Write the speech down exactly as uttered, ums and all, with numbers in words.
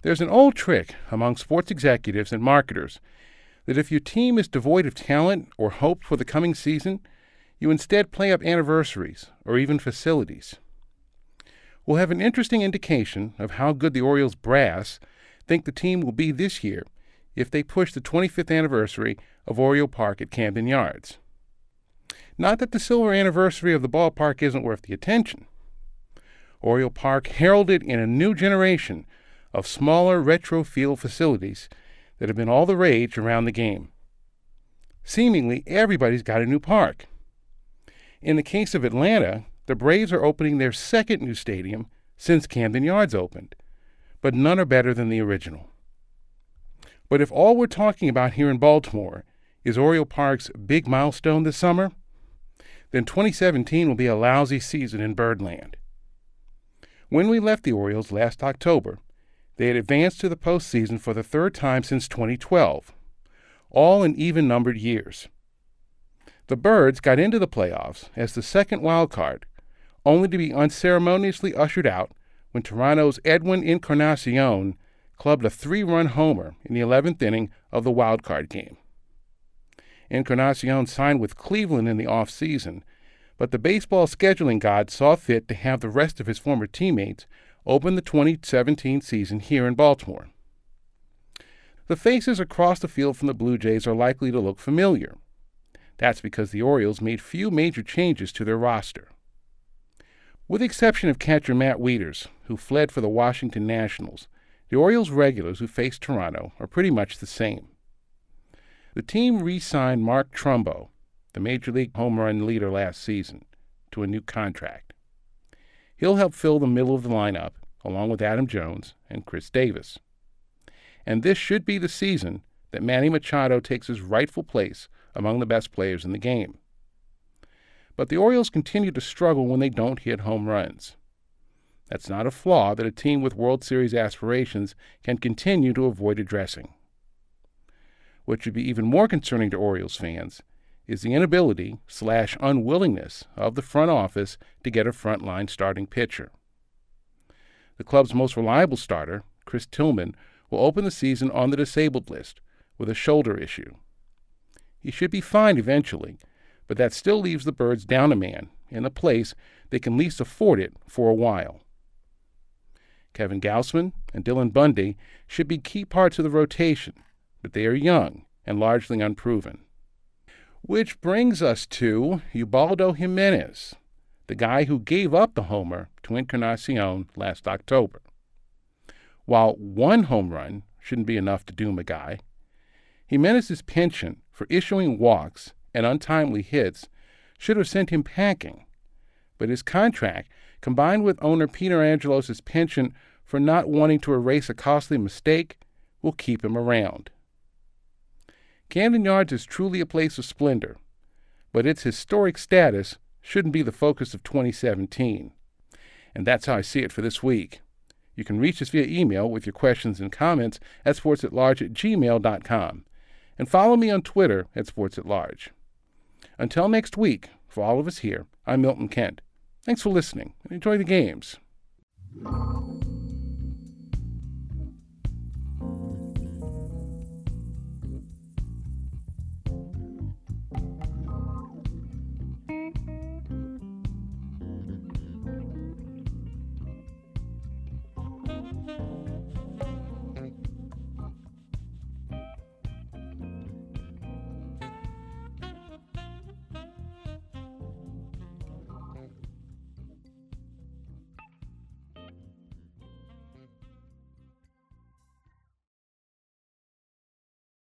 There's an old trick among sports executives and marketers that if your team is devoid of talent or hope for the coming season, you instead play up anniversaries or even facilities. We'll have an interesting indication of how good the Orioles brass think the team will be this year if they push the twenty-fifth anniversary of Oriole Park at Camden Yards. Not that the silver anniversary of the ballpark isn't worth the attention. Oriole Park heralded in a new generation of smaller retro field facilities that have been all the rage around the game. Seemingly everybody's got a new park. In the case of Atlanta, the Braves are opening their second new stadium since Camden Yards opened, but none are better than the original. But if all we're talking about here in Baltimore is Oriole Park's big milestone this summer, then twenty seventeen will be a lousy season in Birdland. When we left the Orioles last October, they had advanced to the postseason for the third time since twenty twelve, all in even-numbered years. The Birds got into the playoffs as the second wild card, only to be unceremoniously ushered out when Toronto's Edwin Encarnacion clubbed a three-run homer in the eleventh inning of the wild card game. Encarnacion signed with Cleveland in the offseason, but the baseball scheduling god saw fit to have the rest of his former teammates open the twenty seventeen season here in Baltimore. The faces across the field from the Blue Jays are likely to look familiar. That's because the Orioles made few major changes to their roster. With the exception of catcher Matt Wieters, who fled for the Washington Nationals, the Orioles regulars who faced Toronto are pretty much the same. The team re-signed Mark Trumbo, the Major League home run leader last season, to a new contract. He'll help fill the middle of the lineup, along with Adam Jones and Chris Davis. And this should be the season that Manny Machado takes his rightful place among the best players in the game. But the Orioles continue to struggle when they don't hit home runs. That's not a flaw that a team with World Series aspirations can continue to avoid addressing. What should be even more concerning to Orioles fans is the inability slash unwillingness of the front office to get a frontline starting pitcher. The club's most reliable starter, Chris Tillman, will open the season on the disabled list with a shoulder issue. He should be fine eventually, but that still leaves the Birds down a man in a place they can least afford it for a while. Kevin Gausman and Dylan Bundy should be key parts of the rotation, but they are young and largely unproven. Which brings us to Ubaldo Jimenez, the guy who gave up the homer to Encarnacion last October. While one home run shouldn't be enough to doom a guy, Jimenez's penchant for issuing walks and untimely hits should have sent him packing, but his contract, combined with owner Peter Angelos' penchant for not wanting to erase a costly mistake, will keep him around. Camden Yards is truly a place of splendor, but its historic status shouldn't be the focus of twenty seventeen. And that's how I see it for this week. You can reach us via email with your questions and comments at sportsatlarge at gmail dot com. And follow me on Twitter at sportsatlarge. Until next week, for all of us here, I'm Milton Kent. Thanks for listening and enjoy the games.